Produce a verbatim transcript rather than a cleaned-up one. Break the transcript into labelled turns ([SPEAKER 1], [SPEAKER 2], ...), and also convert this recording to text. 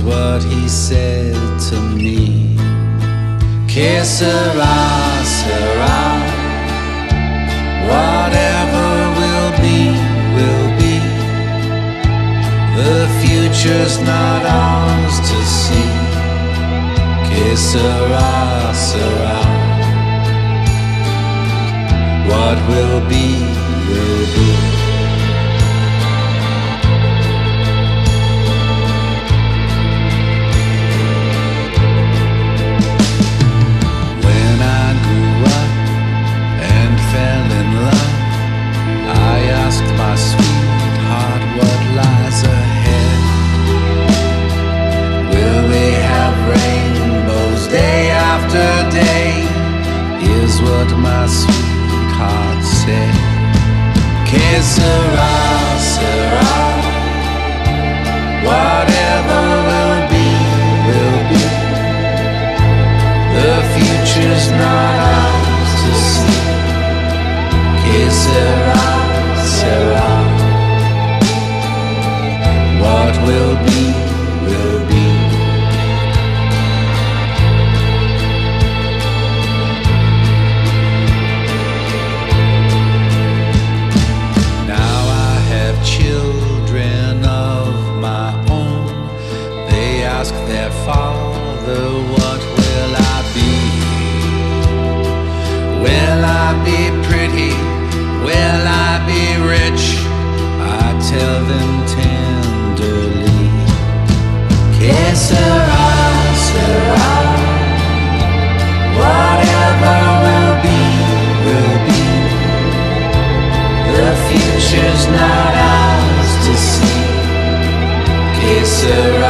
[SPEAKER 1] what he said to me. Que sera, sera. Whatever will be, will be. The future's not ours to see. Que sera, sera. What will be, will be. When I grew up and fell in love, I asked my sweetheart what lies ahead. Will we have rainbows day after day? Here's what my sweetheart said. Que sera, sera. Whatever will be, will be. The future's not ours to see. Que sera, sera. What will be, will be. Now I have children of my own. They ask their father, what will I be? Will I be pretty? Will I be rich? I tell them tenderly. Que sera, sera. Whatever will be, will be. The future's not ours to see. Que sera.